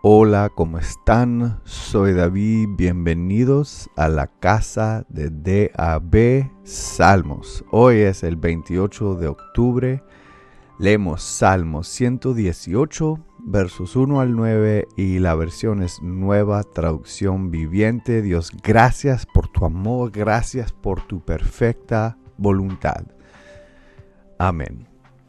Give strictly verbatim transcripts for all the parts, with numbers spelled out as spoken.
Hola, ¿cómo están? Soy David, bienvenidos a la casa de D A B Salmos. Hoy es el veintiocho de octubre, leemos Salmos ciento dieciocho, versos uno al nueve y la versión es Nueva Traducción Viviente. Dios, gracias por tu amor, gracias por tu perfecta voluntad. Amén.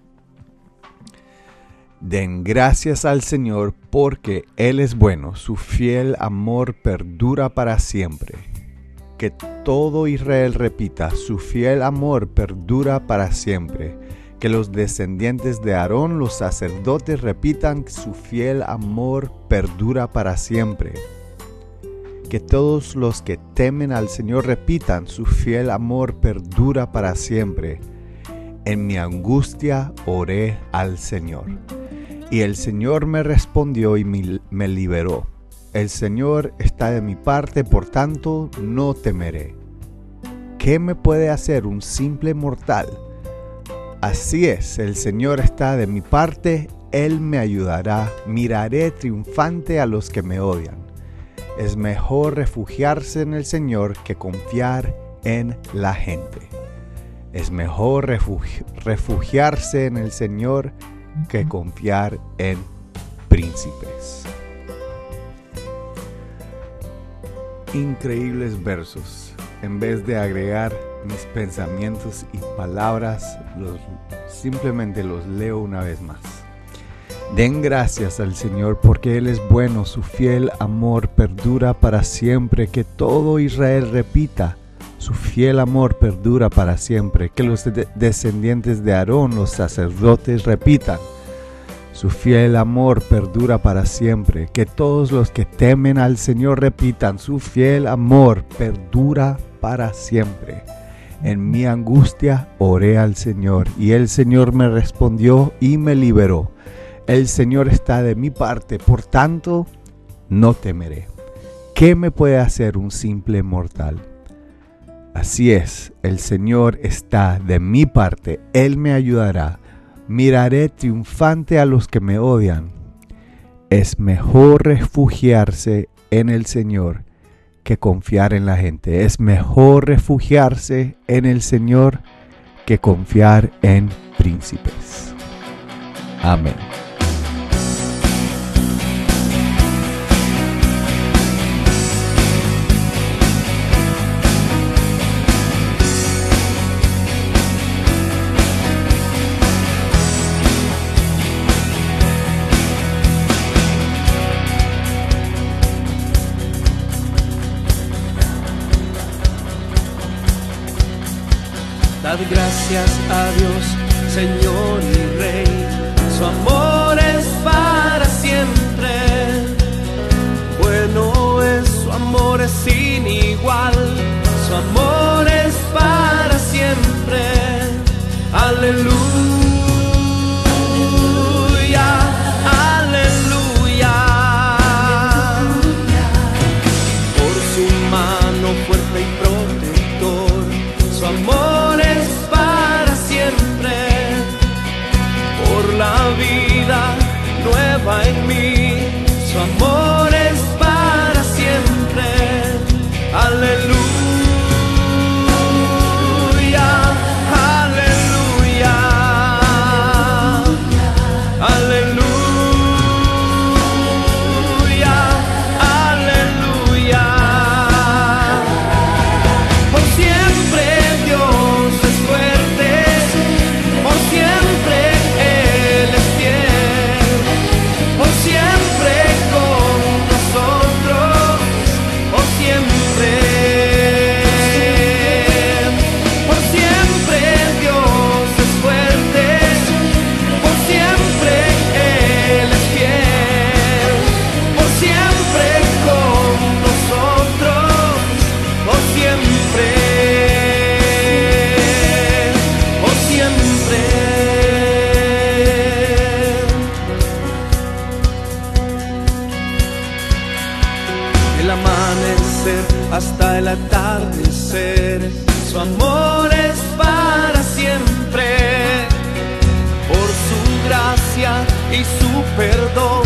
Den gracias al Señor porque Él es bueno, su fiel amor perdura para siempre. Que todo Israel repita, su fiel amor perdura para siempre. Que los descendientes de Aarón, los sacerdotes, repitan, su fiel amor perdura para siempre. Que todos los que temen al Señor repitan, su fiel amor perdura para siempre. En mi angustia oré al Señor. Y el Señor me respondió y me liberó. El Señor está de mi parte, por tanto no temeré. ¿Qué me puede hacer un simple mortal? Así es, el Señor está de mi parte, Él me ayudará. Miraré triunfante a los que me odian. Es mejor refugiarse en el Señor que confiar en la gente. Es mejor refugi- refugiarse en el Señor que confiar en príncipes. Increíbles versos. En vez de agregar mis pensamientos y palabras, los, simplemente los leo una vez más. Den gracias al Señor porque Él es bueno, su fiel amor perdura para siempre. Que todo Israel repita, su fiel amor perdura para siempre. Que los de- descendientes de Aarón, los sacerdotes, repitan, su fiel amor perdura para siempre. Que todos los que temen al Señor repitan, su fiel amor perdura para siempre. En mi angustia oré al Señor y el Señor me respondió y me liberó. El Señor está de mi parte, por tanto no temeré. ¿Qué me puede hacer un simple mortal? Así es, el Señor está de mi parte, Él me ayudará. Miraré triunfante a los que me odian. Es mejor refugiarse en el Señor que confiar en la gente. Es mejor refugiarse en el Señor que confiar en príncipes. Amén. Dad gracias a Dios, Señor y Rey, su amor es para siempre. Bueno es, su amor es sin igual, su amor es para siempre. Aleluya, aleluya. Por su mano fuerte y protector, su amor es para siempre. Por la vida nueva en mí, su amor es para siempre. Aleluya, aleluya, aleluya, aleluya. Por siempre Dios es fuerte, por siempre Él es fiel, por siempre con nosotros, por siempre, por siempre Dios es fuerte, por siempre Él es fiel, por siempre con nosotros, por siempre, por siempre. El amanecer hasta el atardecer, su amor es para siempre. Por su gracia y su perdón,